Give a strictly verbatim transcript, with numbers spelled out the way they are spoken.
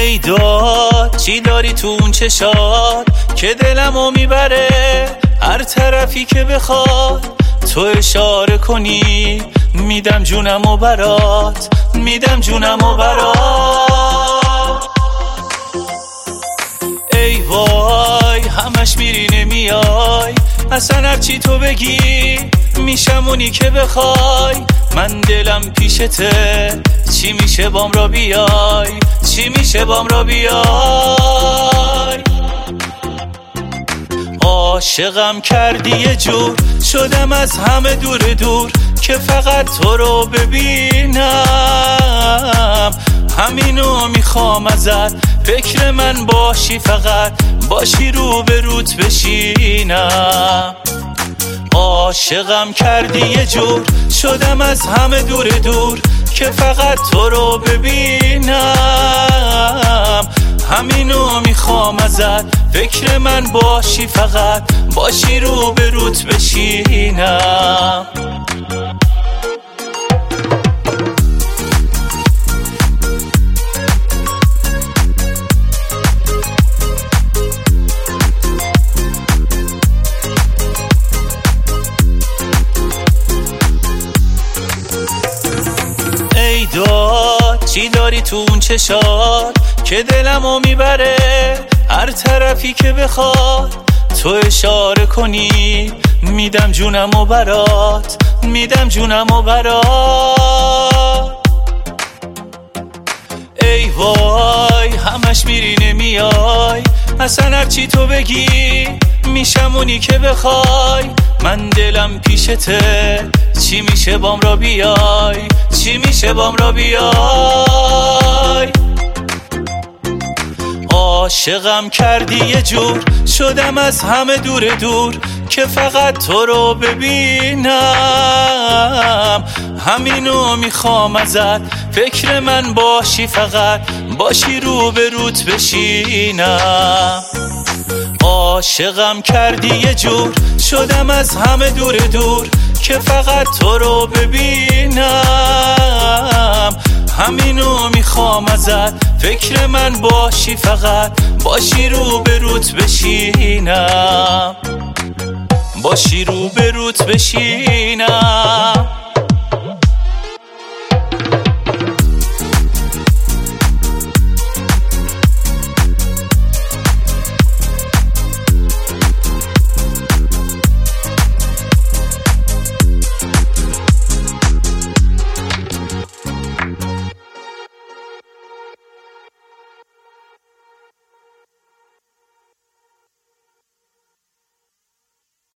ای داد چی داری تو اون چشات که دلمو میبره، هر طرفی که بخواد تو اشاره کنی میدم جونمو برات، میدم جونمو برات. ای وای همش میری نمیای، اصلا هرچی تو بگی میشم اونی که بخوای. من دلم پیشته، چی میشه بام را بیای، چی میشه بام را بیای. عاشقم کردی یه جور، شدم از همه دور دور که فقط تو رو ببینم. همینو میخوام ازت، فکر من باشی، فقط باشی رو به روت بشینم. عاشقم کردی یه جور، شدم از همه دور دور که فقط تو رو ببینم. همینو میخوام ازت، فکر من باشی، فقط باشی رو به روت بشینم. ای داد چی داری تو اون چشات که دلمو میبره، هر طرفی که بخواد تو اشاره کنی میدم جونمو برات، میدم جونمو برات. ای وای همش میری نمیای، اصلا هرچی تو بگی میشم اونی که بخوای. من دلم پیشته، چی میشه بام را بیای، چی میشه بام را بیای. عاشقم کردی یه جور، شدم از همه دور دور که فقط تو رو ببینم. همینو میخوام ازت، فکر من باشی، فقط باشی رو به روت بشینم. عاشقم کردی یه جور، شدم از همه دور دور که فقط تو رو ببینم. همینو میخوام ازت، فکر من باشی، فقط باشی رو به روت بشینم، باشی رو به روت بشینم.